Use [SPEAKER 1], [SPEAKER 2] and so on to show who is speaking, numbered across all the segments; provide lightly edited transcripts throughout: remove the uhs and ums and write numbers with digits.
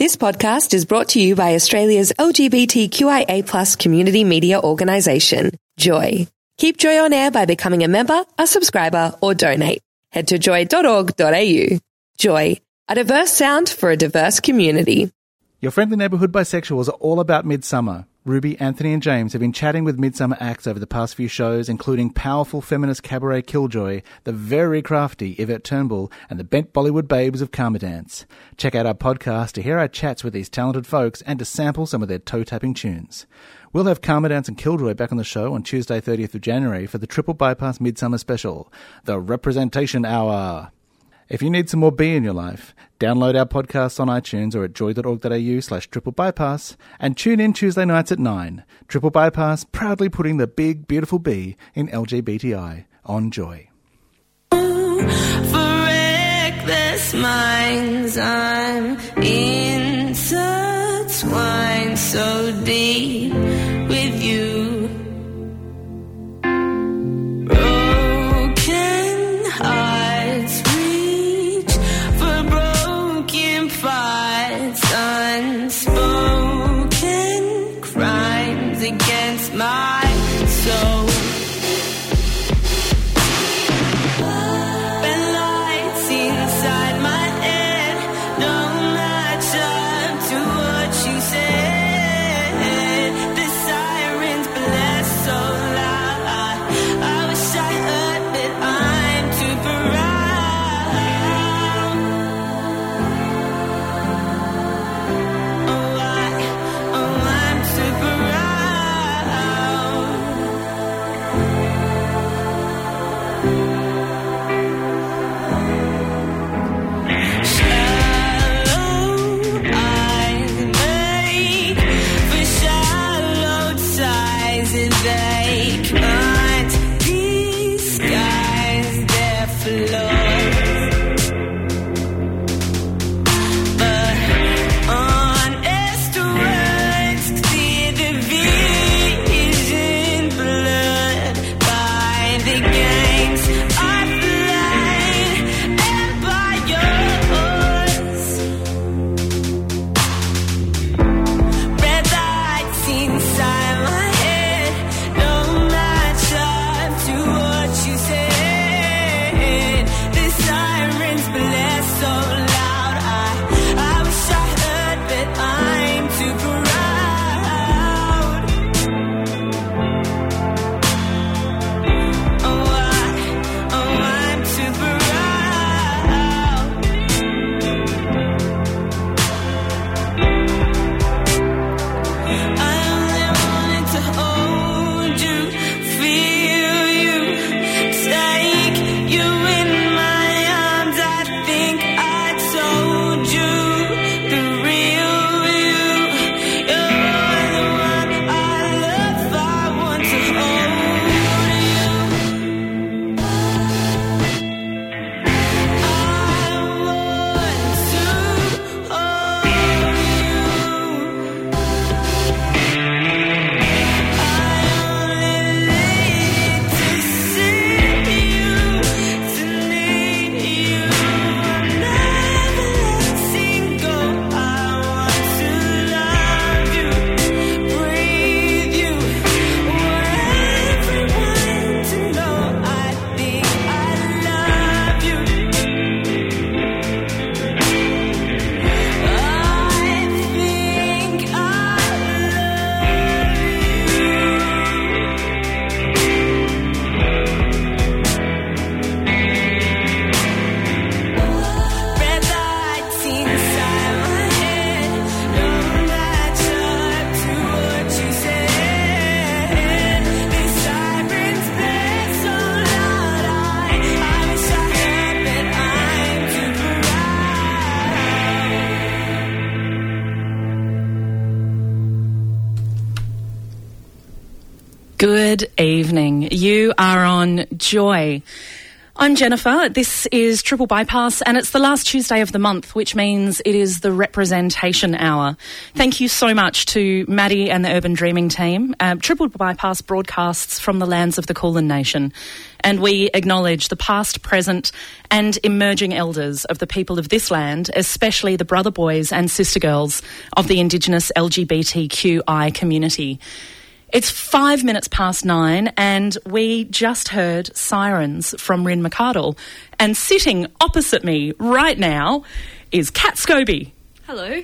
[SPEAKER 1] This podcast is brought to you by Australia's LGBTQIA+ community media organisation, Joy. Keep Joy on air by becoming a member, a subscriber, or donate. Head to joy.org.au. Joy, a diverse sound for a diverse community.
[SPEAKER 2] Your friendly neighbourhood bisexuals are all about Midsummer. Ruby, Anthony and James have been chatting with Midsummer acts over the past few shows, including powerful feminist cabaret Killjoy, the very crafty Yvette Turnbull, and the bent Bollywood babes of Karma Dance. Check out our podcast to hear our chats with these talented folks and to sample some of their toe-tapping tunes. We'll have Karma Dance and Killjoy back on the show on Tuesday 30th of January for the Triple Bypass Midsummer Special, the Representation Hour. If you need some more B in your life, download our podcasts on iTunes or at joy.org.au/triple bypass and tune in Tuesday nights at 9. Triple Bypass proudly putting the big, beautiful B in LGBTI on Joy.
[SPEAKER 3] For reckless minds, I'm intertwined so deep with you. Broken hearts unspoken crimes against my soul. Been lights inside my head, don't match up to what you said. The sirens blast so loud, I wish I heard, but I'm too proud.
[SPEAKER 4] Good evening. You are on Joy. I'm Jennifer. This is Triple Bypass, and it's the last Tuesday of the month, which means it is the representation hour. Thank you so much to Maddie and the Urban Dreaming team. Triple Bypass broadcasts from the lands of the Kulin Nation, and we acknowledge the past, present and emerging elders of the people of this land, especially the brother boys and sister girls of the Indigenous LGBTQI community. It's 5 minutes past 9 and we just heard sirens from Rin McArdle. And sitting opposite me right now is Kat Scobie.
[SPEAKER 5] Hello.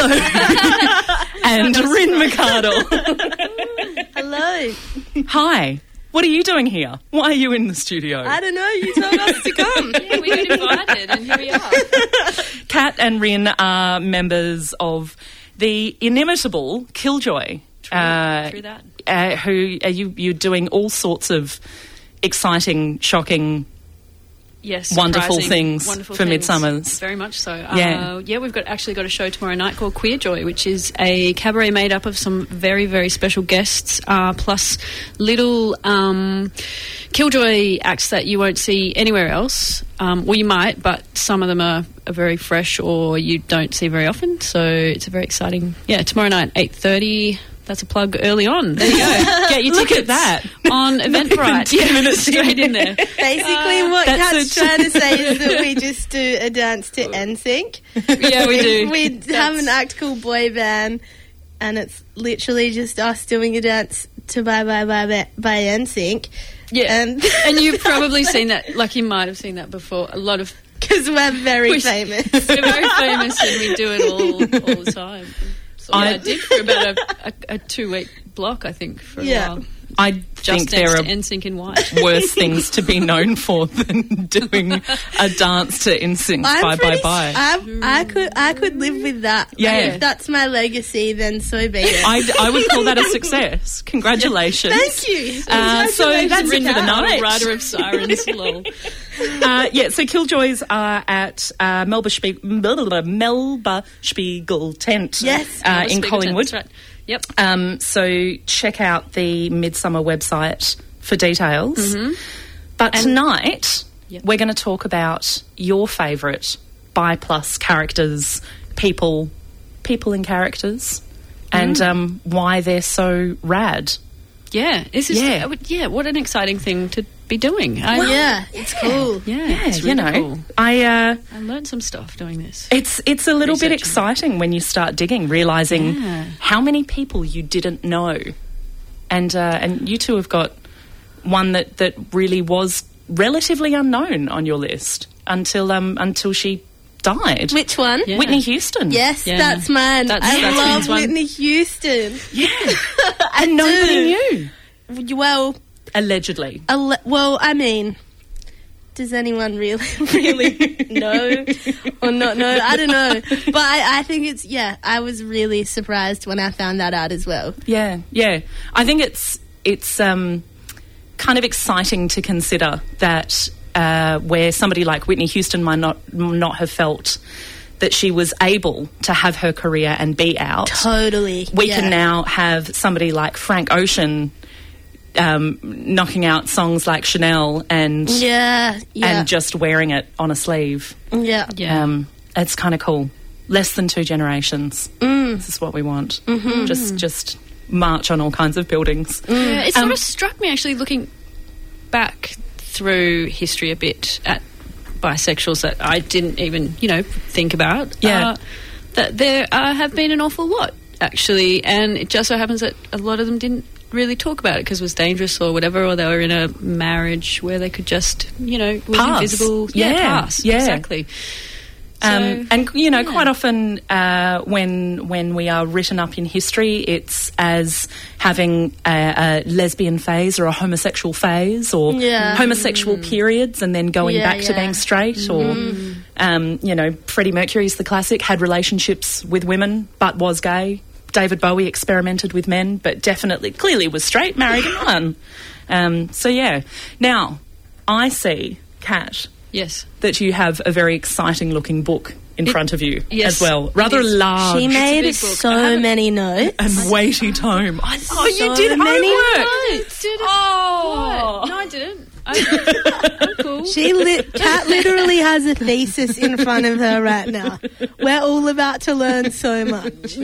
[SPEAKER 4] And Rin McArdle.
[SPEAKER 6] Hello.
[SPEAKER 4] Hi. What are you doing here? Why are you in the studio?
[SPEAKER 6] I don't know. You told us to come.
[SPEAKER 5] Yeah, we got invited and here we are.
[SPEAKER 4] Kat and Rin are members of the inimitable Killjoy.
[SPEAKER 5] True that.
[SPEAKER 4] Who are you're doing all sorts of exciting, shocking, wonderful things for Midsummers.
[SPEAKER 5] Very much so.
[SPEAKER 4] Yeah.
[SPEAKER 5] We've actually got a show tomorrow night called Queer Joy, which is a cabaret made up of some very, very special guests, plus little Killjoy acts that you won't see anywhere else. Well, you might, but some of them are very fresh or you don't see very often. So it's a very exciting... Yeah, tomorrow night, 8:30... That's a plug early on. There you go. Get your
[SPEAKER 4] Look
[SPEAKER 5] tickets
[SPEAKER 4] at that.
[SPEAKER 5] on Eventbrite.
[SPEAKER 4] 10 minutes
[SPEAKER 5] straight in there.
[SPEAKER 6] Basically, what
[SPEAKER 4] that's
[SPEAKER 6] Kat's trying to say is that we just do a dance to NSYNC.
[SPEAKER 5] Yeah, we do.
[SPEAKER 6] We have an act called Boy Band, and it's literally just us doing a dance to Bye Bye Bye by NSYNC.
[SPEAKER 5] Yeah,
[SPEAKER 6] and
[SPEAKER 5] you've probably seen that. Like, you might have seen that before. A lot of...
[SPEAKER 6] Because we're very famous.
[SPEAKER 5] We're very famous and we do it all the time. So I did for about a 2-week block, I think, for a while.
[SPEAKER 4] I think there are
[SPEAKER 5] NSYNC in white.
[SPEAKER 4] worse things to be known for than doing a dance to NSYNC Bye Bye Bye.
[SPEAKER 6] I could live with that.
[SPEAKER 4] Yeah.
[SPEAKER 6] If that's my legacy, then so be it.
[SPEAKER 4] I would call that a success. Congratulations.
[SPEAKER 6] Thank you.
[SPEAKER 4] So that's it for the night.
[SPEAKER 5] Rider of Sirens. Lol.
[SPEAKER 4] So Killjoys are at Melba Spiegel Tent in Collingwood.
[SPEAKER 5] That's right. Yep.
[SPEAKER 4] So check out the Midsummer website for details.
[SPEAKER 5] Mm-hmm.
[SPEAKER 4] But tonight we're going to talk about your favourite bi-plus characters, people and characters, and why they're so rad.
[SPEAKER 5] Yeah, this is what an exciting thing to be doing.
[SPEAKER 6] It's cool.
[SPEAKER 5] Yeah, it's really cool.
[SPEAKER 4] I
[SPEAKER 5] learned some stuff doing this.
[SPEAKER 4] It's a little bit exciting when you start digging, realising how many people you didn't know, and you two have got one that really was relatively unknown on your list until she died.
[SPEAKER 6] Which one?
[SPEAKER 5] Yeah.
[SPEAKER 4] Whitney Houston.
[SPEAKER 6] Yes, that's mine. I love Whitney Houston.
[SPEAKER 4] Yeah, and nobody knew.
[SPEAKER 6] Well,
[SPEAKER 4] allegedly.
[SPEAKER 6] I mean, does anyone really know or not know? I don't know. But I think it's, I was really surprised when I found that out as well.
[SPEAKER 4] Yeah. I think it's kind of exciting to consider that where somebody like Whitney Houston might not have felt that she was able to have her career and be out.
[SPEAKER 6] Totally.
[SPEAKER 4] We can now have somebody like Frank Ocean knocking out songs like Chanel and just wearing it on a sleeve.
[SPEAKER 6] Yeah.
[SPEAKER 4] It's kind of cool. Less than 2 generations. This is what we want. Mm-hmm. Just march on all kinds of buildings.
[SPEAKER 5] Yeah, it sort of struck me actually looking back through history a bit at bisexuals that I didn't even, think about.
[SPEAKER 4] Yeah.
[SPEAKER 5] That there have been an awful lot, actually, and it just so happens that a lot of them didn't really talk about it because it was dangerous or whatever, or they were in a marriage where they could just, was
[SPEAKER 4] pass.
[SPEAKER 5] Invisible. Pass.
[SPEAKER 4] Yeah.
[SPEAKER 5] Exactly.
[SPEAKER 4] Quite often when we are written up in history, it's as having a lesbian phase or a homosexual phase or homosexual periods and then going back to being straight or, Freddie Mercury's the classic, had relationships with women but was gay. David Bowie experimented with men but clearly was straight, married and won. Now, I see, Kat...
[SPEAKER 5] Yes.
[SPEAKER 4] That you have a very exciting looking book in front of you as well. Rather large.
[SPEAKER 6] She made so many notes.
[SPEAKER 4] And weighty tome.
[SPEAKER 6] You did
[SPEAKER 4] many
[SPEAKER 6] notes.
[SPEAKER 5] No, I didn't. I'm cool.
[SPEAKER 6] Kat literally has a thesis in front of her right now. We're all about to learn so much.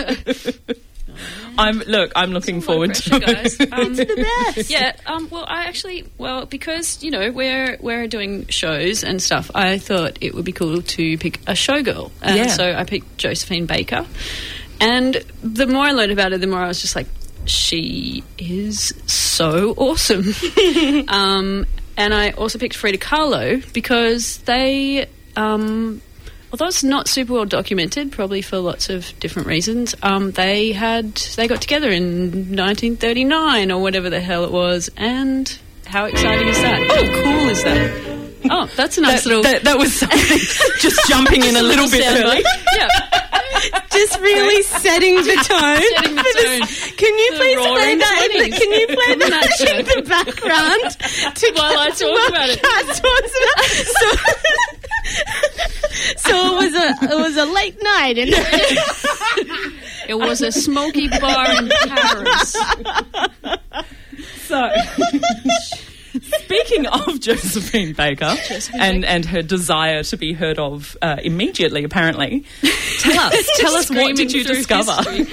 [SPEAKER 4] I'm looking forward to
[SPEAKER 5] pressure, guys.
[SPEAKER 6] It's the best.
[SPEAKER 5] Yeah. Because we're doing shows and stuff, I thought it would be cool to pick a showgirl, and so I picked Josephine Baker. And the more I learned about her, the more I was just like, she is so awesome. And I also picked Frida Kahlo because they, although it's not super well documented, probably for lots of different reasons, they got together in 1939 or whatever the hell it was. And how exciting is that? How cool is that? Oh, that's a nice little...
[SPEAKER 4] That was something, just jumping in a little bit early.
[SPEAKER 5] Yeah.
[SPEAKER 6] Just really setting the tone.
[SPEAKER 5] Setting the tone.
[SPEAKER 6] Can you please play
[SPEAKER 5] roaring
[SPEAKER 6] that?
[SPEAKER 5] 20s.
[SPEAKER 6] Can you play that in the background
[SPEAKER 5] While I talk about it.
[SPEAKER 6] So it was a late night, and
[SPEAKER 5] It was a smoky bar in Paris.
[SPEAKER 4] So, speaking of Josephine Baker and her desire to be heard of immediately, apparently, tell us what did you discover?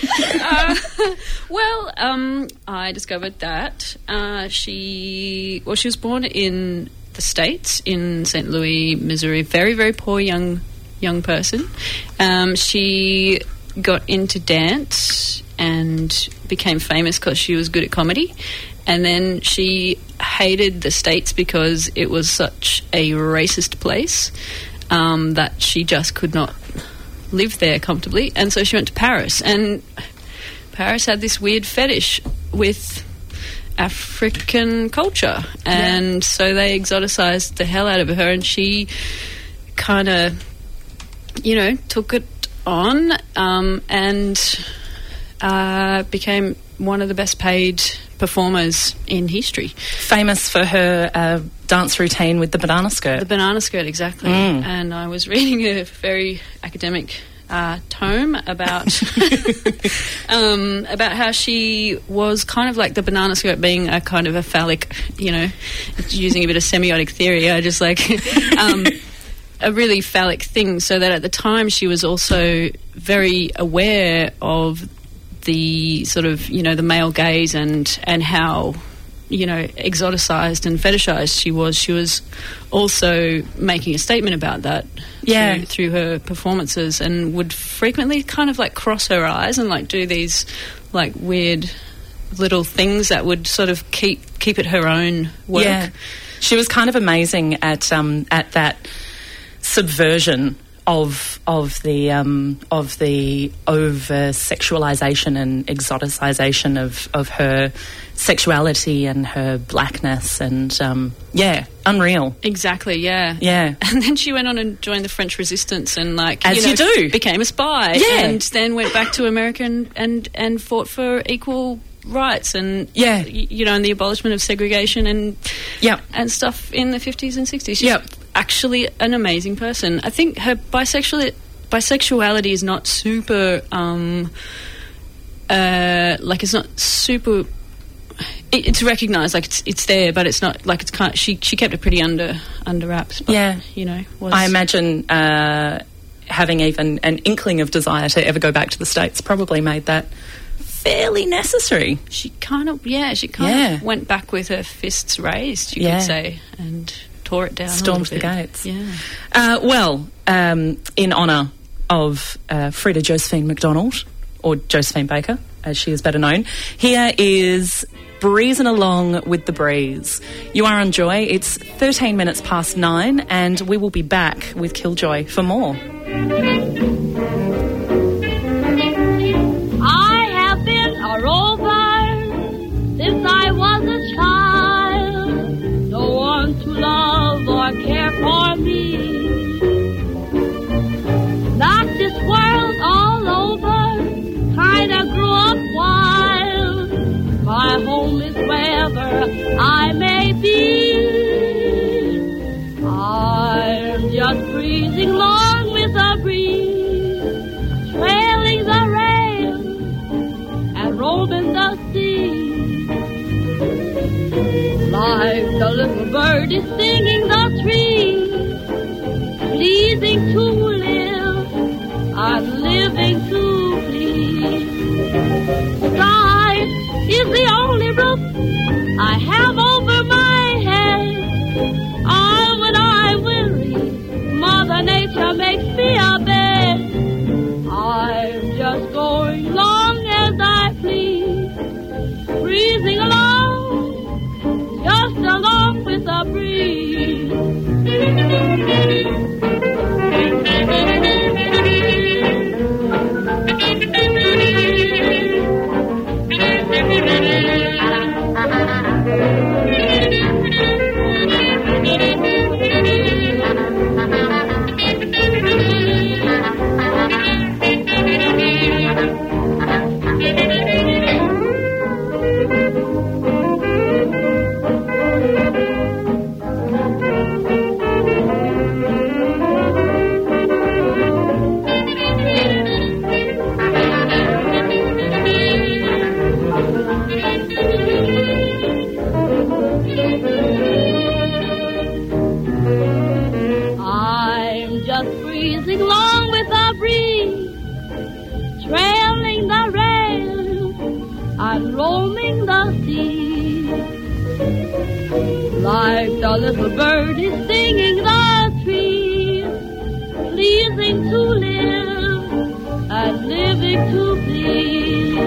[SPEAKER 5] I discovered that she was born in the States, in St. Louis, Missouri. Very, very poor young person. She got into dance and became famous because she was good at comedy. And then she hated the States because it was such a racist place that she just could not live there comfortably. And so she went to Paris. And Paris had this weird fetish with African culture. And so they exoticized the hell out of her. And she kind of, took it on and became one of the best paid performers in history.
[SPEAKER 4] Famous for her dance routine with the banana skirt.
[SPEAKER 5] The banana skirt, exactly. And I was reading a very academic tome about how she was kind of like the banana skirt being a kind of a phallic, using a bit of semiotic theory. I just like a really phallic thing, so that at the time she was also very aware of the sort of, the male gaze and how, exoticized and fetishized she was. She was also making a statement about that through her performances, and would frequently kind of like cross her eyes and like do these like weird little things that would sort of keep it her own work.
[SPEAKER 4] Yeah. She was kind of amazing at that subversion of the over sexualization and exoticization of her sexuality and her blackness, and unreal.
[SPEAKER 5] Exactly, yeah. And then she went on and joined the French Resistance and became a spy. And then went back to America and fought for equal rights and and the abolishment of segregation and stuff in the 50s and 60s. She's actually an amazing person. I think her bisexuality is not super it's not super. It's recognised, like it's there, but it's not like it's kind of, she kept it pretty under wraps. But, I
[SPEAKER 4] imagine having even an inkling of desire to ever go back to the States probably made that fairly necessary.
[SPEAKER 5] She kind of went back with her fists raised, you could say, and tore it down.
[SPEAKER 4] Stormed the gates.
[SPEAKER 5] Yeah.
[SPEAKER 4] In honour of Frida Josephine McDonald, or Josephine Baker, as she is better known, here is Breezing Along with the Breeze. You are on Joy. It's 13 minutes past 9, and we will be back with Killjoy for more.
[SPEAKER 7] I have been a rover since I was a child. No one to love or care for me. Not this world all over, kinda grew up wild. My home is wherever I may be. I'm just breezing along with the breeze. little bird is singing the trees, pleasing to live, I'm living to please. Sky is the only roof I have over my head. When I'm weary, Mother Nature makes me a bed. I'm just going along as I please, breezing along, just along with the breeze. Like the little bird is singing the trees, pleasing to live and living to please.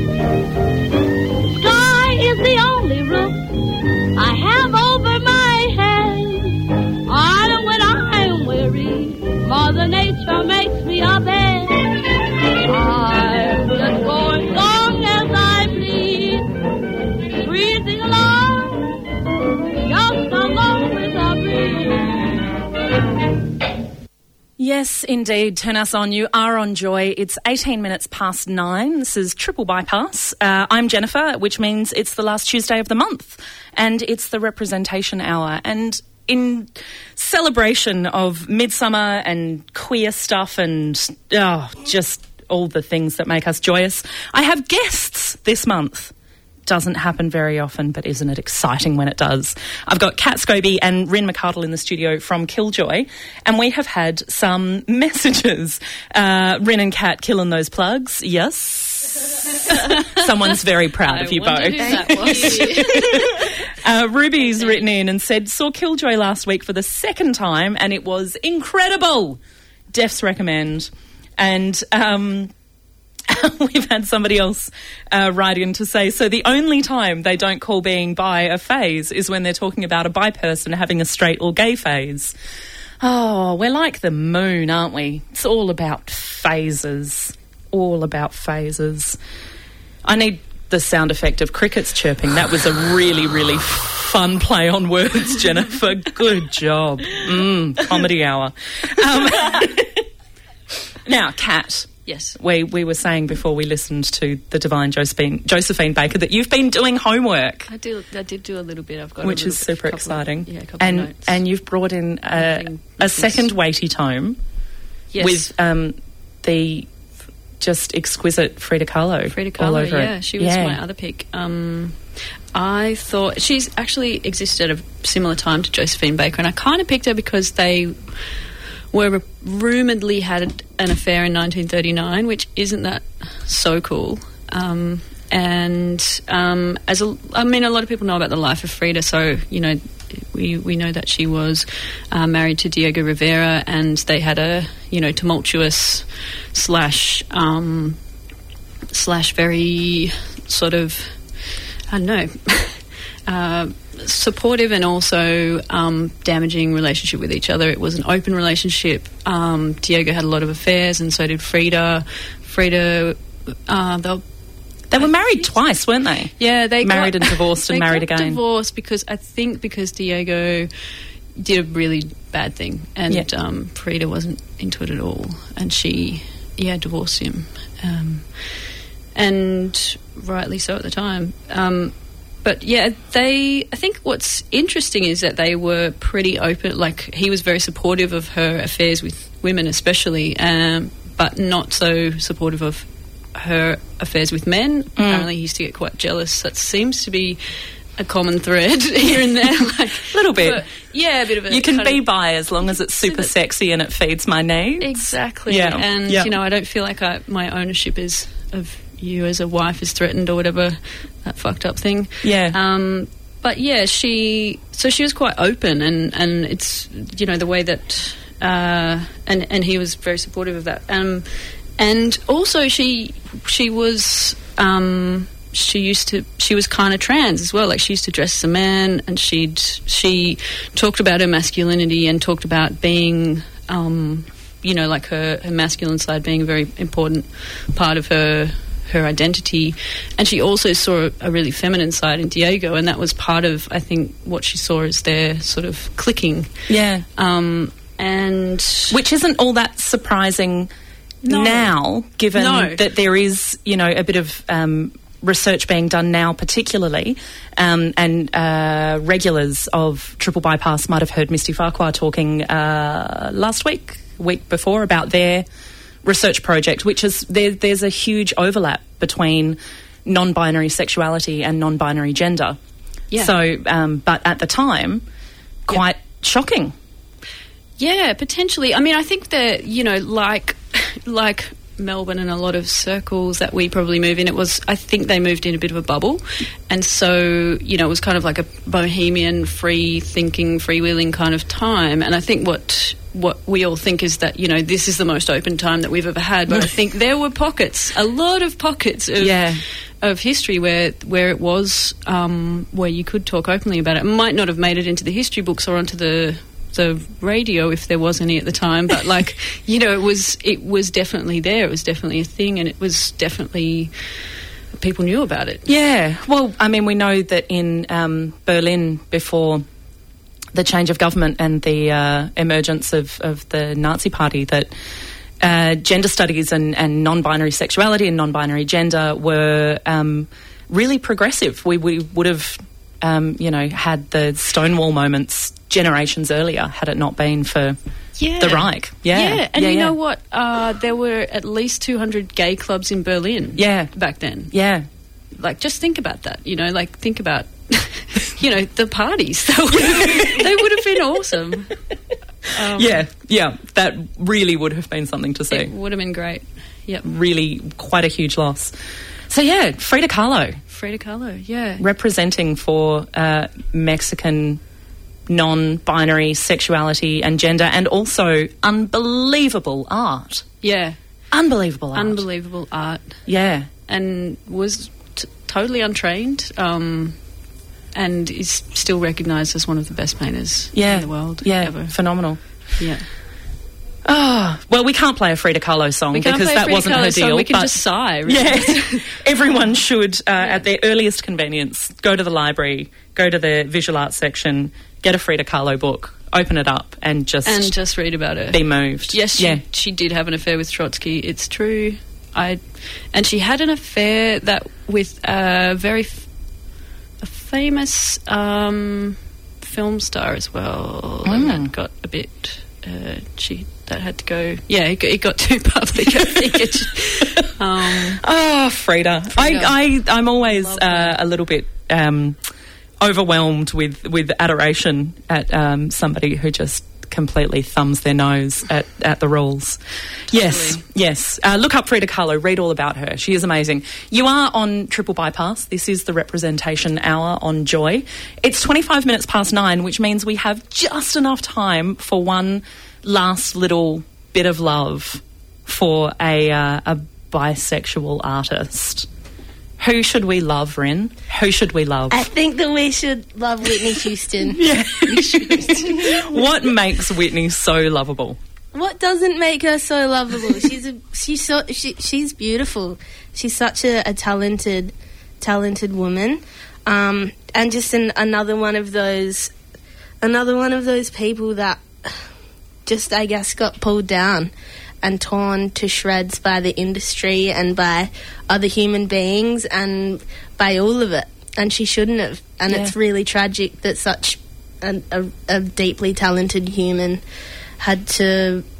[SPEAKER 7] Sky is the only roof I have over my head. And when I'm weary, Mother Nature makes me a bed. I'm just going along as I please, breathing along, just along with the breeze.
[SPEAKER 4] Yes, indeed. Turn us on. You are on Joy. It's 18 minutes past 9. This is Triple Bypass. I'm Jennifer, which means it's the last Tuesday of the month, and it's the representation hour. And in celebration of Midsummer and queer stuff and just all the things that make us joyous, I have guests this month. Doesn't happen very often, but isn't it exciting when it does? I've got Kat Scobie and Rin McArdle in the studio from Killjoy, and we have had some messages. Rin and Kat killing those plugs, yes. Someone's very proud of you both.
[SPEAKER 5] Who that was.
[SPEAKER 4] Ruby's written in and said, saw Killjoy last week for the second time, and it was incredible. Defs recommend. And we've had somebody else write in to say, so the only time they don't call being bi a phase is when they're talking about a bi person having a straight or gay phase. Oh, we're like the moon, aren't we? It's all about phases. All about phases. I need the sound effect of crickets chirping. That was a really, really fun play on words, Jennifer. Good job. Comedy hour. Now, Kat.
[SPEAKER 5] Yes.
[SPEAKER 4] We were saying before we listened to the divine Josephine Baker that you've been doing homework.
[SPEAKER 5] I did do a little bit. I've got
[SPEAKER 4] which is super exciting.
[SPEAKER 5] A couple of notes.
[SPEAKER 4] And you've brought in a second weighty tome.
[SPEAKER 5] Yes.
[SPEAKER 4] With the just exquisite Frida Kahlo.
[SPEAKER 5] Frida Kahlo, yeah. She was my other pick. I thought she's actually existed at a similar time to Josephine Baker, and I kind of picked her because they were rumouredly had an affair in 1939, which isn't that so cool. A lot of people know about the life of Frida, so we know that she was married to Diego Rivera, and they had a tumultuous slash very sort of, I don't know, supportive and also damaging relationship with each other. It was an open relationship. Diego had a lot of affairs, and so did Frida.
[SPEAKER 4] They were married twice, weren't they?
[SPEAKER 5] Yeah, they
[SPEAKER 4] married and divorced and married again.
[SPEAKER 5] Divorced because Diego did a really bad thing, and Frida wasn't into it at all, and she divorced him, and rightly so at the time. But yeah, I think what's interesting is that they were pretty open. Like, he was very supportive of her affairs with women, especially, but not so supportive of her affairs with men. Apparently he used to get quite jealous. That seems to be a common thread here and there, like
[SPEAKER 4] A little bit.
[SPEAKER 5] but, yeah, a bit of a.
[SPEAKER 4] You can
[SPEAKER 5] kind
[SPEAKER 4] be
[SPEAKER 5] of-
[SPEAKER 4] bi as long as it's super sexy and it feeds my needs.
[SPEAKER 5] exactly,
[SPEAKER 4] Yeah.
[SPEAKER 5] and
[SPEAKER 4] Yeah.
[SPEAKER 5] you know, I don't feel like my ownership is of you as a wife is threatened or whatever, that fucked up thing.
[SPEAKER 4] Yeah.
[SPEAKER 5] But yeah, she was quite open, and it's, you know, the way that and he was very supportive of that. And also she was she was kind of trans as well. Like, she used to dress as a man, and she talked about her masculinity and talked about being, you know, like her masculine side being a very important part of her identity. And she also saw a really feminine side in Diego, and that was part of, I think, what she saw as their sort of clicking.
[SPEAKER 4] Yeah.
[SPEAKER 5] And
[SPEAKER 4] Which isn't all that surprising now, given
[SPEAKER 5] No.
[SPEAKER 4] that there is, you know, a bit of research being done now, particularly, and regulars of Triple Bypass might have heard Misty Farquhar talking last week before, about their research project, which is there's a huge overlap between non-binary sexuality and non-binary gender.
[SPEAKER 5] Yeah.
[SPEAKER 4] So, but at the time, quite shocking.
[SPEAKER 5] yeah, potentially. I mean, I think that, you know, like Melbourne and a lot of circles that we probably move in, I think they moved in a bit of a bubble, and so, you know, it was kind of like a bohemian, free-thinking, freewheeling kind of time. And I think what we all think is that, you know, this is the most open time that we've ever had, but I think there were a lot of pockets of history where it was where you could talk openly about it. It might not have made it into the history books or onto the radio, if there was any at the time, but, like, you know, it was definitely there. It was definitely a thing, and it was definitely, people knew about it.
[SPEAKER 4] Yeah. Well, I mean, we know that in Berlin, before the change of government and the emergence of the Nazi Party, that gender studies and non-binary sexuality and non-binary gender were really progressive. We would have, you know, had the Stonewall moments generations earlier had it not been for the Reich.
[SPEAKER 5] Yeah, and you know what? There were at least 200 gay clubs in Berlin back then.
[SPEAKER 4] Yeah.
[SPEAKER 5] Like, just think about that, you know, like, think about, you know, the parties. They would have been awesome.
[SPEAKER 4] Yeah, that really would have been something to see.
[SPEAKER 5] It would have been great. Yep.
[SPEAKER 4] Really quite a huge loss. So, yeah, Frida Kahlo.
[SPEAKER 5] Frida Kahlo, yeah.
[SPEAKER 4] Representing for Mexican non-binary sexuality and gender, and also unbelievable art.
[SPEAKER 5] Yeah.
[SPEAKER 4] Unbelievable art.
[SPEAKER 5] Unbelievable art.
[SPEAKER 4] Yeah.
[SPEAKER 5] And was totally untrained, and is still recognised as one of the best painters in the world ever.
[SPEAKER 4] Phenomenal.
[SPEAKER 5] Yeah.
[SPEAKER 4] Oh, well, we can't play a Frida Kahlo song because that wasn't her deal.
[SPEAKER 5] We can just sigh. Really.
[SPEAKER 4] Yeah, everyone should, at their earliest convenience, go to the library, go to the visual arts section, get a Frida Kahlo book, open it up, and just
[SPEAKER 5] read about it.
[SPEAKER 4] Be moved.
[SPEAKER 5] Yes, she did have an affair with Trotsky. It's true. And she had an affair with a very famous film star as well, and that got a bit. That had to go. Yeah, it got too public, I think.
[SPEAKER 4] Frida. I'm always a little bit overwhelmed with adoration at somebody who just completely thumbs their nose at the rules.
[SPEAKER 5] Totally.
[SPEAKER 4] Yes. Look up Frida Kahlo. Read all about her. She is amazing. You are on Triple Bypass. This is the Representation Hour on Joy. It's 25 minutes past 9, which means we have just enough time for one last little bit of love for a bisexual artist. Who should we love, Rin? Who should we love?
[SPEAKER 6] I think that we should love Whitney Houston.
[SPEAKER 4] Yeah. What makes Whitney so lovable?
[SPEAKER 6] What doesn't make her so lovable? She's beautiful. She's such a talented woman, and just another one of those people that just, I guess, got pulled down and torn to shreds by the industry and by other human beings and by all of it. And she shouldn't have. And it's really tragic that such a deeply talented human had to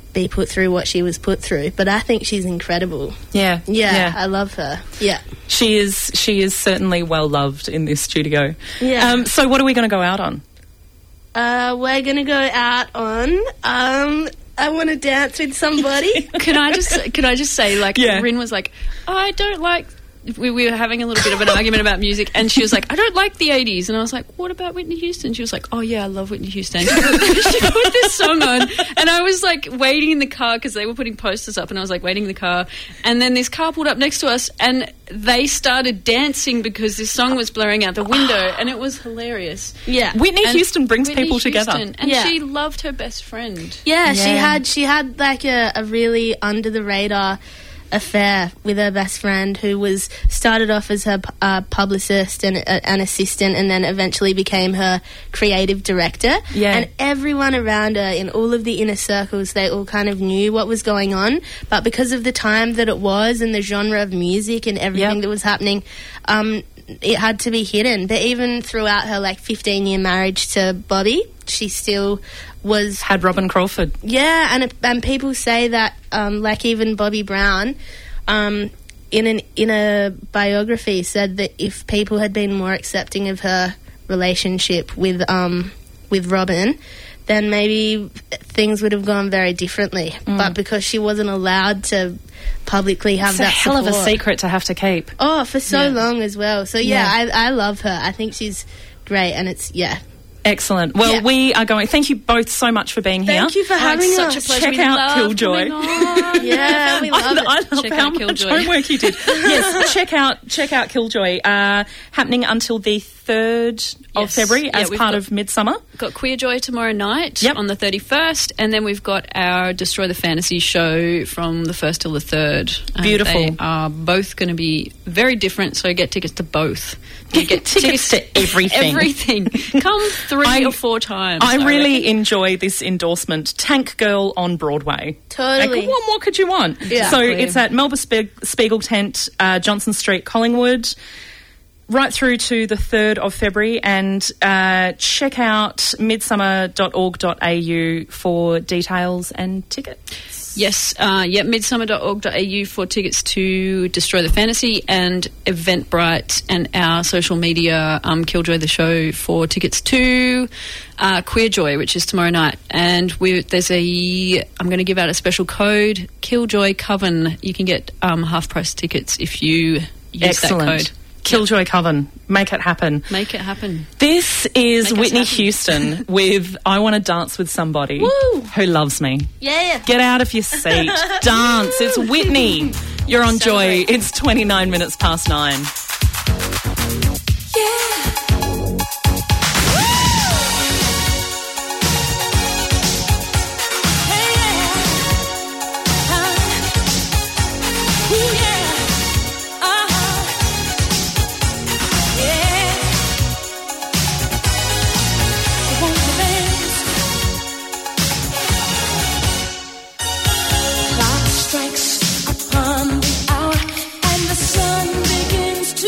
[SPEAKER 6] be put through what she was put through. But I think she's incredible.
[SPEAKER 4] Yeah.
[SPEAKER 6] I love her. Yeah.
[SPEAKER 4] She is certainly well loved in this studio.
[SPEAKER 6] Yeah.
[SPEAKER 4] So what are we going to go out on?
[SPEAKER 6] We're going to go out on... I want to dance with somebody.
[SPEAKER 5] Could I just say, like,
[SPEAKER 4] Yeah.
[SPEAKER 5] Rin was like, I don't like... We were having a little bit of an argument about music, and she was like, I don't like the 80s. And I was like, what about Whitney Houston? She was like, oh, yeah, I love Whitney Houston. She put this song on, and I was, like, waiting in the car because they were putting posters up, and I was, like, waiting in the car. And then this car pulled up next to us, and they started dancing because this song was blaring out the window, and it was hilarious.
[SPEAKER 6] Yeah.
[SPEAKER 4] Whitney
[SPEAKER 5] And
[SPEAKER 4] Houston brings
[SPEAKER 5] Whitney
[SPEAKER 4] people together.
[SPEAKER 5] Houston, and
[SPEAKER 6] Yeah.
[SPEAKER 5] she loved her best friend.
[SPEAKER 6] Yeah,
[SPEAKER 4] Yeah.
[SPEAKER 6] she had like a really under the radar affair with her best friend, who was started off as her publicist and an assistant, and then eventually became her creative director.
[SPEAKER 4] Yeah.
[SPEAKER 6] And everyone around her in all of the inner circles, they all kind of knew what was going on, but because of the time that it was and the genre of music and everything
[SPEAKER 4] Yep.
[SPEAKER 6] that was happening, it had to be hidden. But even throughout her 15-year marriage to Bobby, she still was...
[SPEAKER 4] Had Robin Crawford.
[SPEAKER 6] Yeah, and people say that, even Bobby Brown, in a biography, said that if people had been more accepting of her relationship with Robin, then maybe things would have gone very differently. But because she wasn't allowed to publicly have
[SPEAKER 4] It's a
[SPEAKER 6] that
[SPEAKER 4] hell of a
[SPEAKER 6] support-
[SPEAKER 4] secret to have to keep.
[SPEAKER 6] Oh, for so
[SPEAKER 5] Yeah.
[SPEAKER 6] long as well. So I love her. I think she's great, and it's
[SPEAKER 4] Excellent. Well,
[SPEAKER 6] Yeah.
[SPEAKER 4] we are going... Thank you both so much for being here.
[SPEAKER 6] Thank you for having
[SPEAKER 5] it's
[SPEAKER 6] us.
[SPEAKER 5] such a pleasure.
[SPEAKER 4] Check
[SPEAKER 5] We
[SPEAKER 4] out
[SPEAKER 5] love
[SPEAKER 4] Killjoy.
[SPEAKER 5] coming on.
[SPEAKER 6] Yeah, we love it.
[SPEAKER 4] I love
[SPEAKER 5] Check
[SPEAKER 4] how
[SPEAKER 5] out
[SPEAKER 4] much
[SPEAKER 5] Killjoy.
[SPEAKER 4] homework you did. Yes, check out Killjoy. Happening until the 3rd of
[SPEAKER 5] Yes.
[SPEAKER 4] February
[SPEAKER 5] Yeah,
[SPEAKER 4] as
[SPEAKER 5] we've
[SPEAKER 4] part
[SPEAKER 5] got-
[SPEAKER 4] of Midsummer.
[SPEAKER 5] Got Queer Joy tomorrow night
[SPEAKER 4] Yep.
[SPEAKER 5] on the 31st, and then we've got our Destroy the Fantasy show from the 1st till the 3rd. And
[SPEAKER 4] Beautiful.
[SPEAKER 5] They are both going to be very different, so get tickets to both. You
[SPEAKER 4] Get tickets to everything.
[SPEAKER 5] Everything. Come 3 or 4 times.
[SPEAKER 4] I really
[SPEAKER 5] reckon.
[SPEAKER 4] enjoy this endorsement. Tank Girl on Broadway.
[SPEAKER 6] Totally.
[SPEAKER 4] Like, what more could you want?
[SPEAKER 6] Yeah.
[SPEAKER 4] So
[SPEAKER 5] Exactly.
[SPEAKER 4] it's at Melba Spiegel Tent, Johnson Street, Collingwood, right through to the 3rd of February. And check out midsummer.org.au for details and tickets.
[SPEAKER 5] Yes, midsummer.org.au for tickets to Destroy the Fantasy, and Eventbrite and our social media, Killjoy the Show, for tickets to Queer Joy, which is tomorrow night. And I'm going to give out a special code, Killjoy Coven. You can get half-price tickets if you use
[SPEAKER 4] Excellent.
[SPEAKER 5] that code.
[SPEAKER 4] Killjoy Coven. Make it happen.
[SPEAKER 5] Make it happen.
[SPEAKER 4] This is
[SPEAKER 5] Make us
[SPEAKER 4] Whitney
[SPEAKER 5] happy.
[SPEAKER 4] Houston with I Want to Dance with Somebody
[SPEAKER 6] Woo!
[SPEAKER 4] Who Loves Me.
[SPEAKER 6] Yeah.
[SPEAKER 4] Get out of your seat. Dance. It's Whitney. You're on Joy.
[SPEAKER 5] Celebrate.
[SPEAKER 4] It's 29 minutes past 9.
[SPEAKER 8] Clock strikes upon the hour, and the sun begins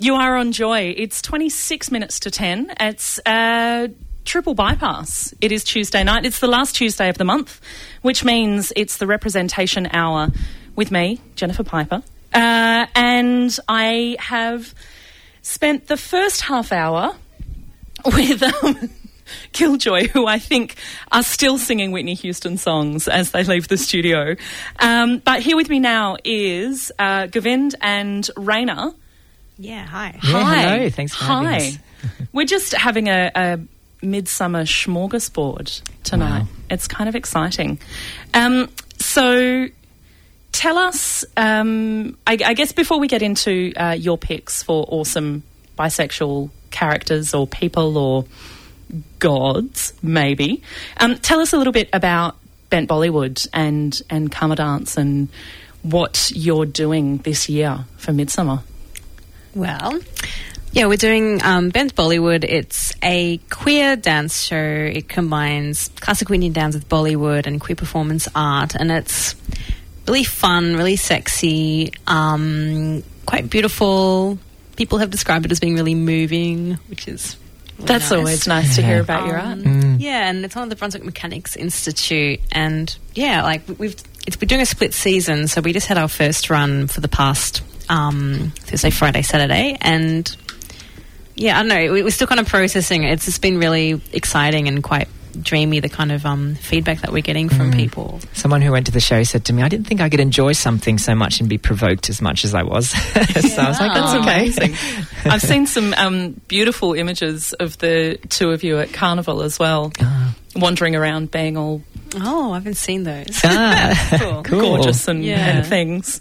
[SPEAKER 4] You are on Joy. It's 26 minutes to 10. It's Triple Bypass. It is Tuesday night. It's the last Tuesday of the month, which means it's the representation hour with me, Jennifer Piper. And I have spent the first half hour with Killjoy, who I think are still singing Whitney Houston songs as they leave the studio. But here with me now is Govind and Raina.
[SPEAKER 8] Yeah, hi.
[SPEAKER 4] Hi.
[SPEAKER 9] Hello, thanks for having us.
[SPEAKER 4] We're just having a midsummer smorgasbord tonight.
[SPEAKER 9] Wow.
[SPEAKER 4] It's kind of exciting. So tell us, I guess before we get into your picks for awesome bisexual characters or people or gods, maybe, tell us a little bit about Bent Bollywood and Karma Dance and what you're doing this year for Midsummer.
[SPEAKER 8] Well, yeah, we're doing Bent Bollywood. It's a queer dance show. It combines classical Indian dance with Bollywood and queer performance art, and it's really fun, really sexy, quite beautiful. People have described it as being really moving, which is really
[SPEAKER 4] That's
[SPEAKER 8] nice.
[SPEAKER 4] always nice to hear about your art.
[SPEAKER 8] Yeah, and it's on the Brunswick Mechanics Institute, and yeah, like we're doing a split season, so we just had our first run for the past Thursday, Friday, Saturday, and yeah, I don't know, we're still kind of processing it. It's just been really exciting and quite dreamy, the kind of feedback that we're getting from people.
[SPEAKER 9] Someone who went to the show said to me, I didn't think I could enjoy something so much and be provoked as much as I was. So I was like, that's okay.
[SPEAKER 4] Amazing. I've seen some beautiful images of the two of you at Carnival as well, wandering around being all
[SPEAKER 8] Oh, I haven't seen those.
[SPEAKER 9] Cool.
[SPEAKER 4] gorgeous and things.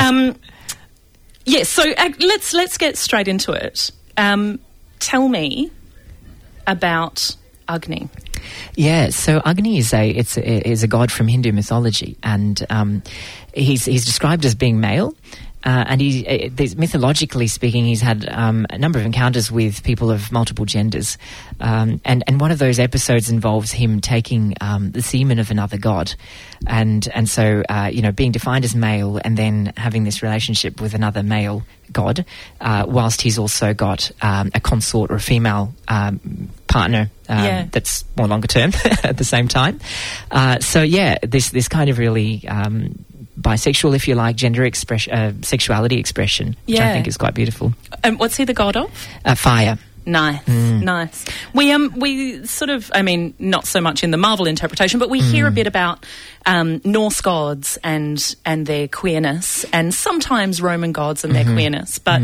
[SPEAKER 4] So let's get straight into it. Tell me about Agni.
[SPEAKER 9] Yeah, so Agni is a god from Hindu mythology, and he's described as being male. And mythologically speaking, he's had a number of encounters with people of multiple genders. And one of those episodes involves him taking the semen of another god. And so, being defined as male and then having this relationship with another male god, whilst he's also got a consort or a female partner that's more longer term at the same time. This kind of really bisexual, if you like, gender expression, sexuality expression, which I think is quite beautiful.
[SPEAKER 4] What's he the god of?
[SPEAKER 9] Fire.
[SPEAKER 4] Nice. We sort of, I mean, not so much in the Marvel interpretation, but we hear a bit about Norse gods and their queerness, and sometimes Roman gods and their queerness, but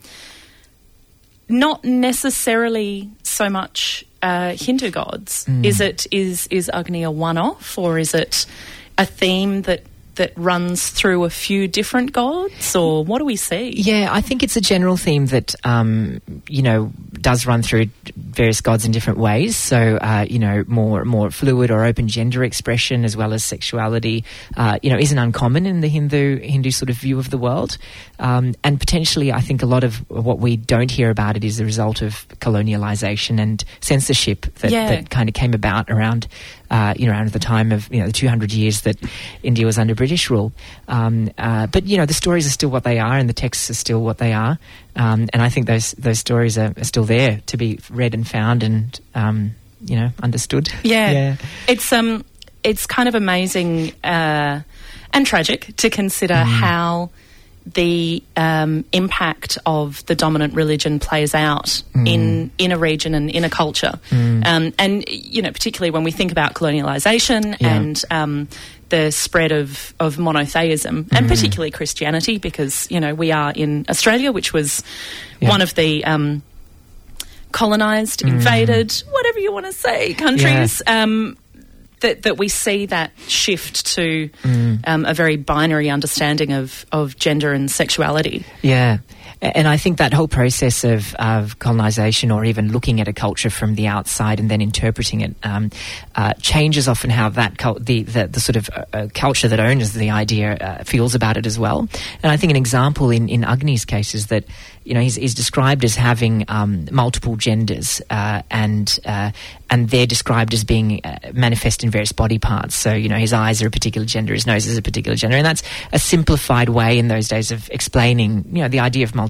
[SPEAKER 4] not necessarily so much Hindu gods. Is Agni a one-off, or is it a theme that runs through a few different gods, or what do we see?
[SPEAKER 9] Yeah, I think it's a general theme that, does run through various gods in different ways. So, more fluid or open gender expression as well as sexuality, isn't uncommon in the Hindu sort of view of the world. And potentially, I think a lot of what we don't hear about it is the result of colonialisation and censorship that kind of came about around the time of, the 200 years that India was under British rule. But the stories are still what they are and the texts are still what they are. And I think those stories are still there to be read and found and, understood.
[SPEAKER 4] Yeah. It's kind of amazing and tragic to consider how the impact of the dominant religion plays out in a region and in a culture. And, particularly when we think about colonialisation and the spread of monotheism, and particularly Christianity, because, we are in Australia, which was one of the colonised, invaded, whatever you want to say, countries. That we see that shift to a very binary understanding of gender and sexuality. Yeah.
[SPEAKER 9] And I think that whole process of colonisation, or even looking at a culture from the outside and then interpreting it, changes often how that the sort of culture that owns the idea feels about it as well. And I think an example in Agni's case is that, he's described as having multiple genders, and they're described as being manifest in various body parts. So, his eyes are a particular gender, his nose is a particular gender, and that's a simplified way in those days of explaining, the idea of multiple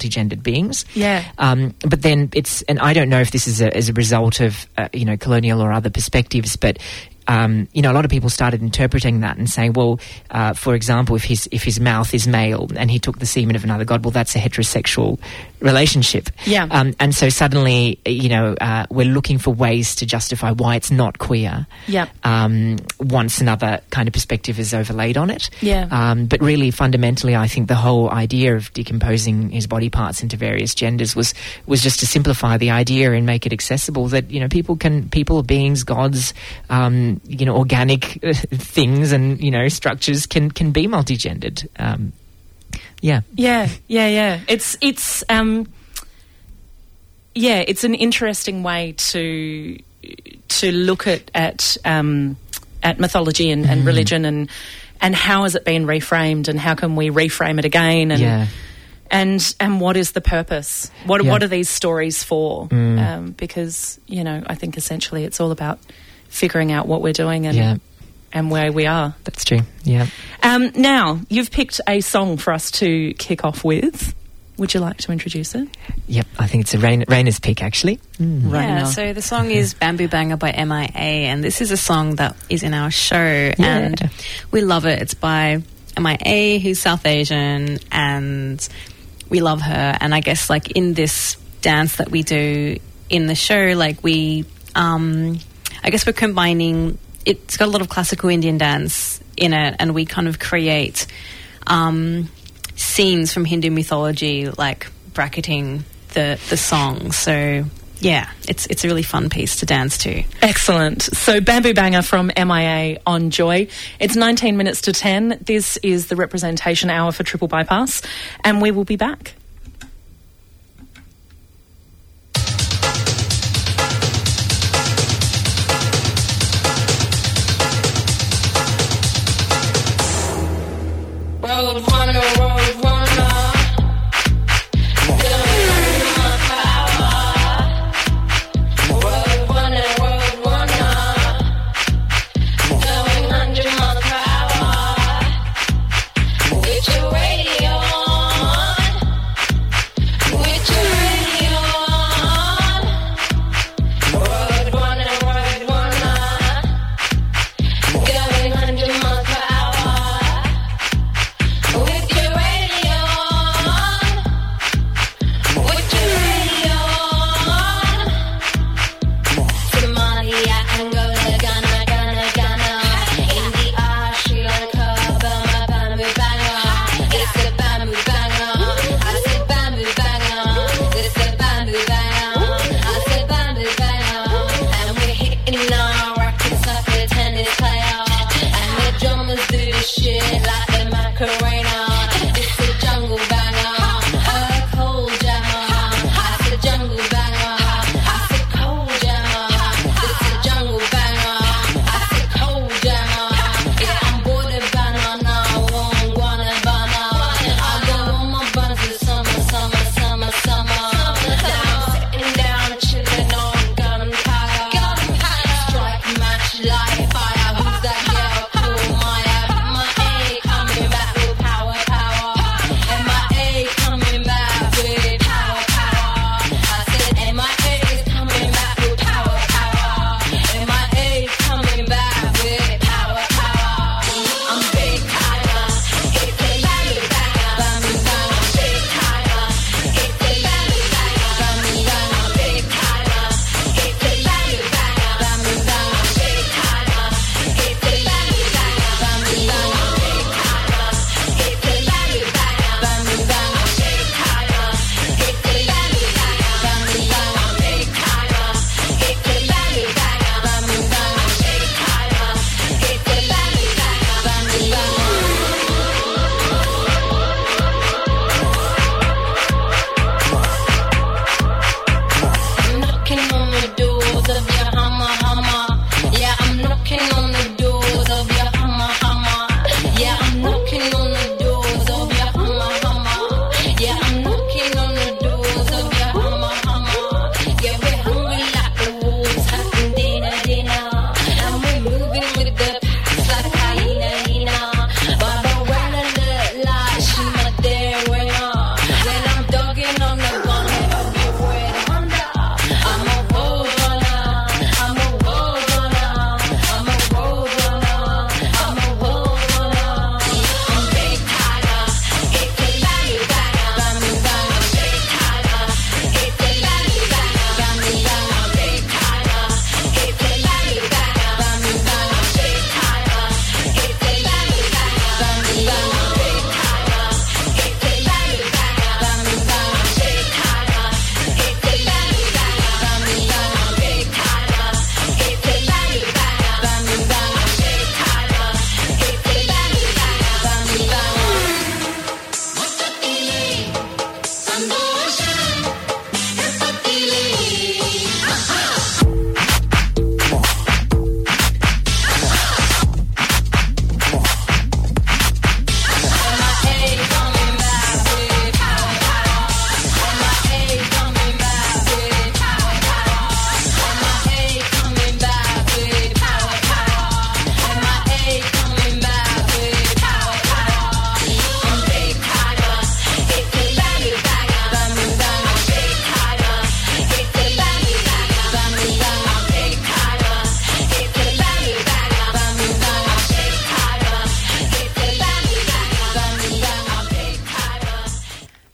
[SPEAKER 9] multigendered beings.
[SPEAKER 4] Yeah.
[SPEAKER 9] But then and I don't know if this is as a result of, colonial or other perspectives, but a lot of people started interpreting that and saying, well, for example, if his mouth is male and he took the semen of another god, well, that's a heterosexual relationship.
[SPEAKER 4] Yeah.
[SPEAKER 9] And so suddenly, we're looking for ways to justify why it's not queer.
[SPEAKER 4] Yeah.
[SPEAKER 9] Once another kind of perspective is overlaid on it.
[SPEAKER 4] Yeah.
[SPEAKER 9] But really, fundamentally, I think the whole idea of decomposing his body parts into various genders was just to simplify the idea and make it accessible that, people, beings, gods, organic things and, structures can be multigendered. Yeah.
[SPEAKER 4] It's an interesting way to look at mythology and religion and how has it been reframed and how can we reframe it again and what is the purpose? What are these stories for? Because I think essentially it's all about figuring out what we're doing and where we are.
[SPEAKER 9] That's true. Yeah.
[SPEAKER 4] Now you've picked a song for us to kick off with. Would you like to introduce it?
[SPEAKER 9] Yep, I think it's Raina's pick, actually.
[SPEAKER 8] Yeah, so the song is Bamboo Banger by MIA, and this is a song that is in our show, and we love it. It's by MIA, who's South Asian, and we love her. And I guess, in this dance that we do in the show, I guess we're combining, it's got a lot of classical Indian dance in it, and we kind of create scenes from Hindu mythology, bracketing the song. So, yeah, it's a really fun piece to dance to.
[SPEAKER 4] Excellent. So, Bamboo Banger from MIA on Joy. It's 19 minutes to 10. This is the representation hour for Triple Bypass, and we will be back.
[SPEAKER 3] Road runner, road runner.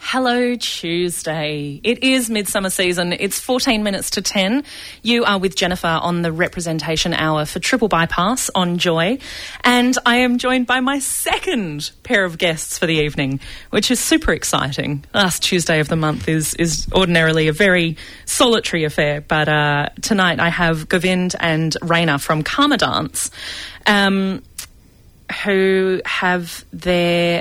[SPEAKER 4] Hello, Tuesday. It is midsummer season. It's 14 minutes to 10. You are with Jennifer on the Representation Hour for Triple Bypass on Joy. And I am joined by my second pair of guests for the evening, which is super exciting. Last Tuesday of the month is ordinarily a very solitary affair. But tonight I have Govind and Raina from Karma Dance, who have their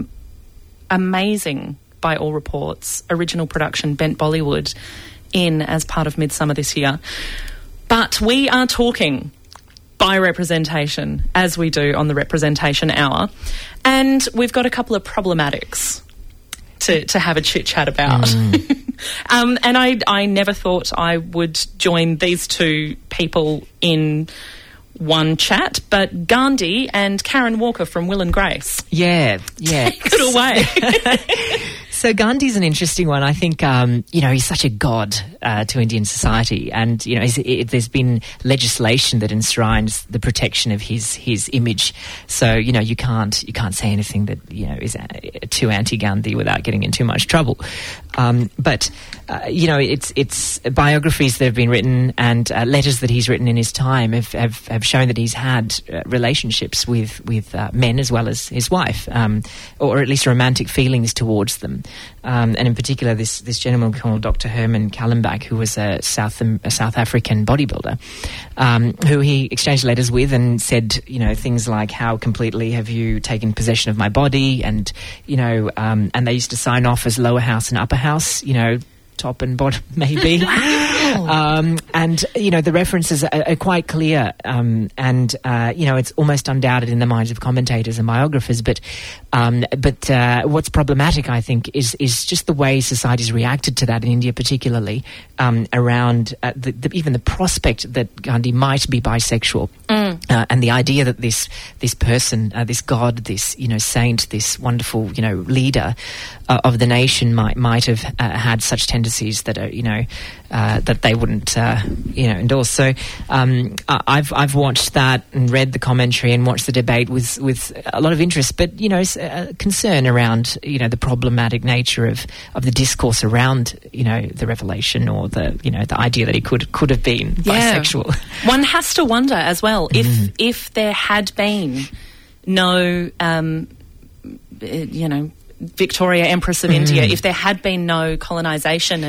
[SPEAKER 4] amazing, by all reports, original production Bent Bollywood in as part of Midsummer this year. But we are talking by representation, as we do on the Representation Hour, and we've got a couple of problematics to have a chit-chat about. And I never thought I would join these two people in one chat, but Gandhi and Karen Walker from Will and Grace.
[SPEAKER 9] Yeah.
[SPEAKER 4] Take it away.
[SPEAKER 9] So Gandhi's an interesting one. I think, he's such a god to Indian society, and there's been legislation that enshrines the protection of his image. So you can't say anything that is too anti-Gandhi without getting in too much trouble. But it's biographies that have been written and letters that he's written in his time have shown that he's had relationships with men as well as his wife, or at least romantic feelings towards them. And in particular, this gentleman called Dr. Herman Kallenbach, who was a South African bodybuilder, who he exchanged letters with and said, things like, "How completely have you taken possession of my body?" And and they used to sign off as lower house and upper house, top and bottom, maybe. And the references are quite clear, and it's almost undoubted in the minds of commentators and biographers. But what's problematic, I think, is just the way society's reacted to that in India, particularly around even the prospect that Gandhi might be bisexual, and the idea that this person, this god, this saint, this wonderful leader of the nation might have had such tendencies that are that they wouldn't endorse. So I've watched that and read the commentary and watched the debate with a lot of interest, but concern around the problematic nature of the discourse around the revelation or the idea that he could have been bisexual.
[SPEAKER 4] One has to wonder as well if there had been no Victoria, Empress of India, if there had been no colonisation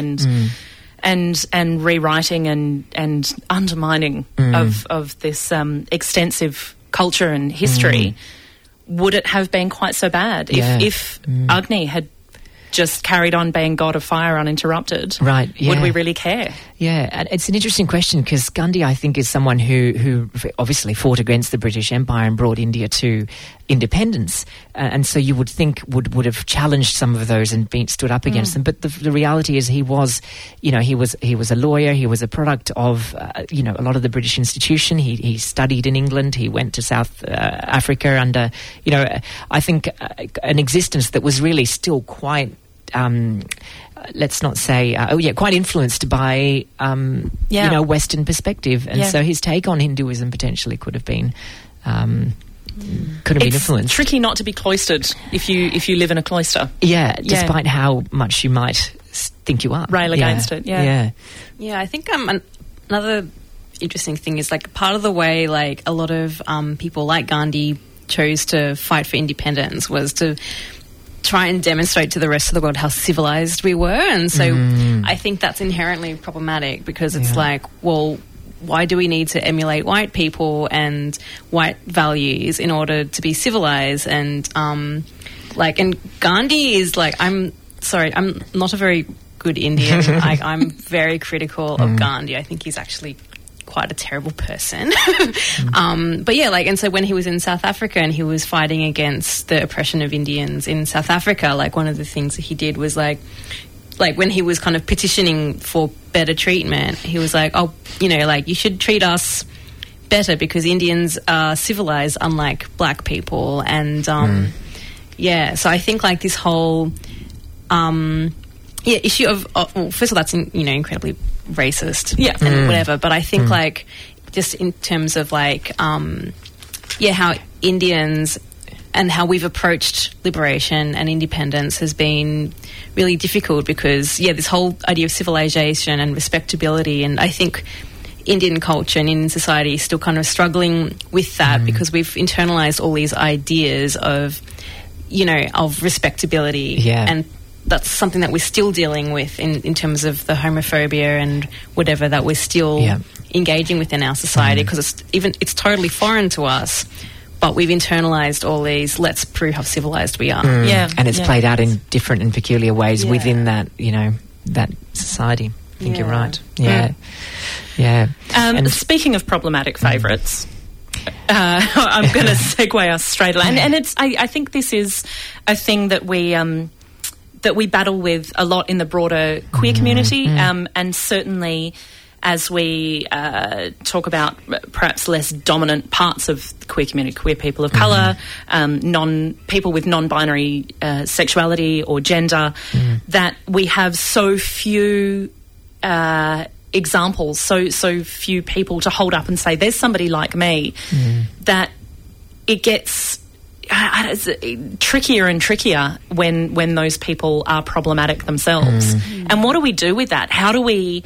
[SPEAKER 4] and rewriting and undermining of this extensive culture and history, would it have been quite so bad if Agni had just carried on being god of fire uninterrupted?
[SPEAKER 9] Right. Yeah.
[SPEAKER 4] Would we really care?
[SPEAKER 9] Yeah, and it's an interesting question because Gandhi, I think, is someone who obviously fought against the British Empire and brought India to independence, and so you would think would have challenged some of those and stood up against them. But the reality is he was a lawyer. He was a product of a lot of the British institution. He studied in England. He went to South Africa under I think an existence that was really still quite. Let's not say, quite influenced by, Western perspective. And so his take on Hinduism potentially could have been influenced.
[SPEAKER 4] It's tricky not to be cloistered if you live in a cloister.
[SPEAKER 9] Yeah, despite how much you might think you are.
[SPEAKER 4] Rail against it,
[SPEAKER 8] Yeah, I think another interesting thing is, part of the way, a lot of people like Gandhi chose to fight for independence was to try and demonstrate to the rest of the world how civilized we were. And so I think that's inherently problematic because it's why do we need to emulate white people and white values in order to be civilized? And and Gandhi is I'm not a very good Indian. I'm very critical of Gandhi. I think he's actually quite a terrible person. And so when he was in South Africa and he was fighting against the oppression of Indians in South Africa, one of the things that he did was when he was kind of petitioning for better treatment, he was you should treat us better because Indians are civilized unlike black people. And so I think this whole issue of first of all, that's incredibly racist and whatever, but I think just in terms of how Indians and how we've approached liberation and independence has been really difficult because, this whole idea of civilization and respectability, and I think Indian culture and Indian society is still kind of struggling with that because we've internalized all these ideas of, of respectability.
[SPEAKER 9] Yeah.
[SPEAKER 8] And that's something that we're still dealing with in terms of the homophobia and whatever that we're still engaging with in our society, because it's totally foreign to us. But we've internalized all these, let's prove how civilized we are.
[SPEAKER 9] And it's played out in different and peculiar ways within that, that society. I think you're right.
[SPEAKER 4] And speaking of problematic favourites, I'm going to segue us straight away. And it's, I think this is a thing that we battle with a lot in the broader queer community, and certainly as we talk about perhaps less dominant parts of the queer community, queer people of colour, people with non-binary sexuality or gender, that we have so few examples, so few people to hold up and say, there's somebody like me, that it gets trickier and trickier when those people are problematic themselves. And what do we do with that? How do we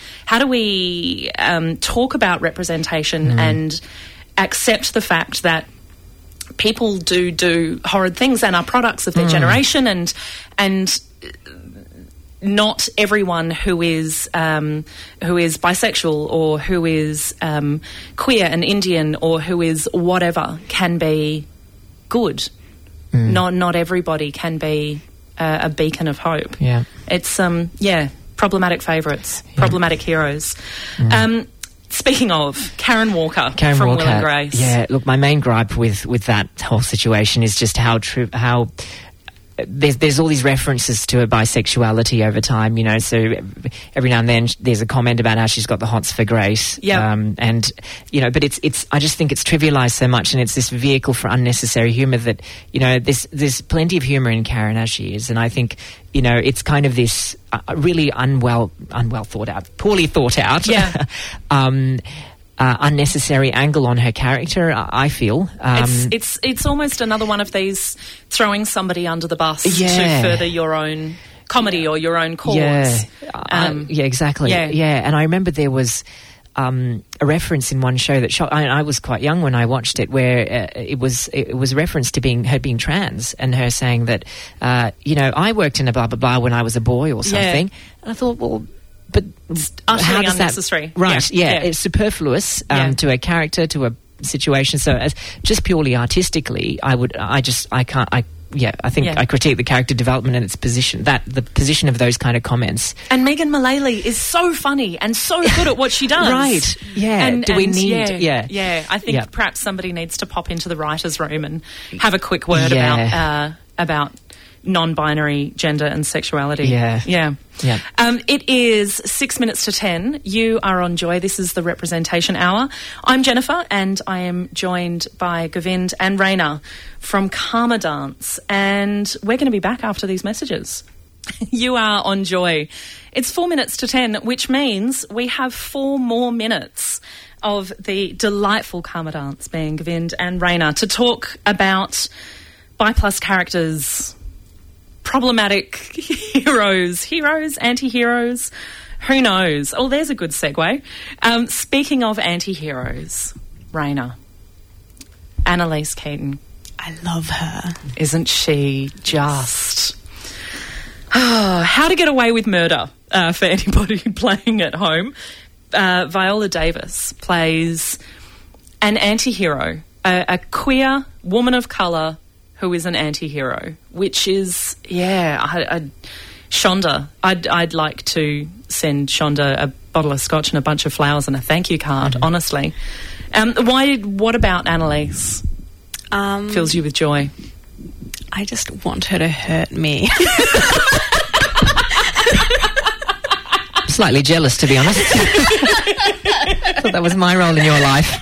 [SPEAKER 4] talk about representation and accept the fact that people do horrid things and are products of their generation, and not everyone who is bisexual or who is queer and Indian or who is whatever can be good. Not everybody can be a beacon of hope. It's problematic favourites, problematic heroes. Speaking of, Karen Walker from Will and Grace.
[SPEAKER 9] Yeah, look, my main gripe with that whole situation is just how there's all these references to her bisexuality over time, so every now and then there's a comment about how she's got the hots for Grace. And, but it's I just think it's trivialised so much, and it's this vehicle for unnecessary humour that, there's plenty of humour in Karen as she is, and I think, it's kind of this really unwell thought out, poorly thought out, unnecessary angle on her character, I feel.
[SPEAKER 4] It's almost another one of these throwing somebody under the bus to further your own comedy or your own cause.
[SPEAKER 9] Exactly. And I remember there was a reference in one show that I was quite young when I watched it, where it was a reference to her being trans, and her saying that, I worked in a blah, blah, blah when I was a boy or something. And I thought, well, but
[SPEAKER 4] it's utterly unnecessary.
[SPEAKER 9] It's superfluous to a character, to a situation. So just purely artistically, I critique the character development and its position, the position of those kind of comments.
[SPEAKER 4] And Megan Mullally is so funny and so good at what she does.
[SPEAKER 9] Right, do we need...
[SPEAKER 4] I think perhaps somebody needs to pop into the writer's room and have a quick word about non-binary gender and sexuality. It is 6 minutes to 10. You are on Joy. This is the Representation Hour. I'm Jennifer, and I am joined by Govind and Raina from Karma Dance, and we're going to be back after these messages. You are on Joy. It's 4 minutes to 10, which means we have 4 more minutes of the delightful Karma Dance being Govind and Raina to talk about bi-plus characters, problematic heroes, anti-heroes, who knows? Oh, there's a good segue. Speaking of anti-heroes, Raina, Annalise Keaton.
[SPEAKER 8] I love her.
[SPEAKER 4] Isn't she just... How to Get Away with Murder, for anybody playing at home. Viola Davis plays an anti-hero, a queer woman of colour who is an anti-hero, which is, Shonda. I'd like to send Shonda a bottle of scotch and a bunch of flowers and a thank you card, honestly. What about Annalise fills you with joy?
[SPEAKER 8] I just want her to hurt me.
[SPEAKER 9] Slightly jealous, to be honest. Thought that was my role in your life.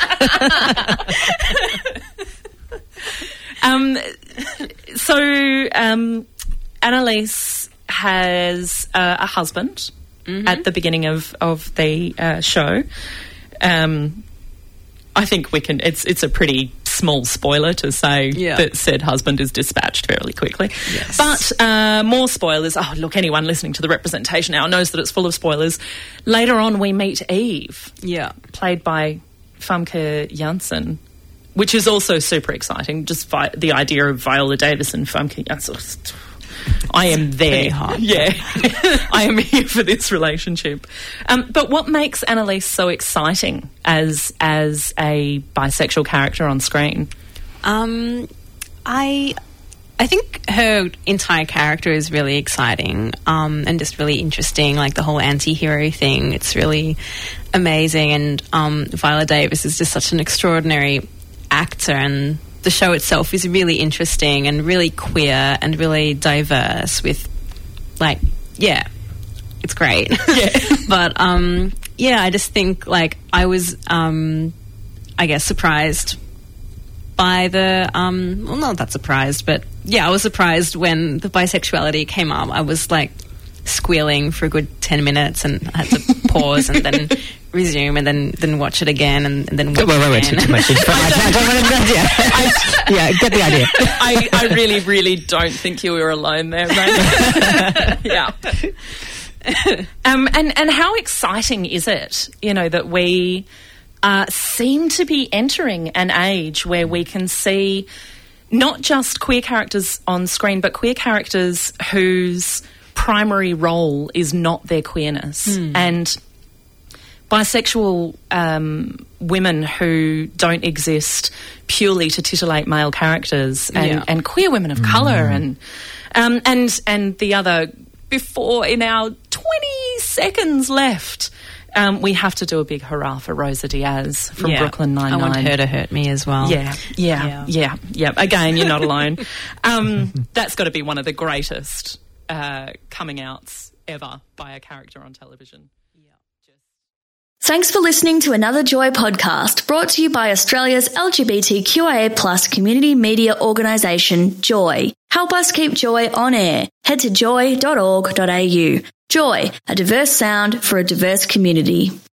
[SPEAKER 4] Annalise has a husband at the beginning of the show. I think we can. It's a pretty small spoiler to say that said husband is dispatched fairly quickly.
[SPEAKER 8] Yes.
[SPEAKER 4] But more spoilers. Oh, look, anyone listening to the Representation Hour knows that it's full of spoilers. Later on, we meet Eve, played by Famke Janssen, which is also super exciting. Just the idea of Viola Davis and Famke Janssen. I am there. Yeah. I am here for this relationship. But what makes Annalise so exciting as a bisexual character on screen?
[SPEAKER 8] I think her entire character is really exciting and just really interesting, like the whole anti-hero thing. It's really amazing, and Viola Davis is just such an extraordinary actor, and the show itself is really interesting and really queer and really diverse with, like, it's great. Yeah. But, I just think, like, I was, I guess, surprised by the, well, not that surprised, but, I was surprised when the bisexuality came up. I was, like, squealing for a good 10 minutes and I had to pause and then resume and then watch it again and then watch it again.
[SPEAKER 9] Too much. Get the idea.
[SPEAKER 4] I really, really don't think you were alone there, right? Yeah. And how exciting is it, that we seem to be entering an age where we can see not just queer characters on screen, but queer characters whose primary role is not their queerness. And bisexual women who don't exist purely to titillate male characters, and queer women of colour, and the other. Before, in our 20 seconds left, we have to do a big hurrah for Rosa Diaz from Brooklyn Nine-Nine.
[SPEAKER 8] I want her to hurt me as well.
[SPEAKER 4] Yeah. Again, you're not alone. That's got to be one of the greatest coming outs ever by a character on television.
[SPEAKER 10] Thanks for listening to another Joy podcast brought to you by Australia's LGBTQIA+ community media organisation, Joy. Help us keep Joy on air. Head to joy.org.au. Joy, a diverse sound for a diverse community.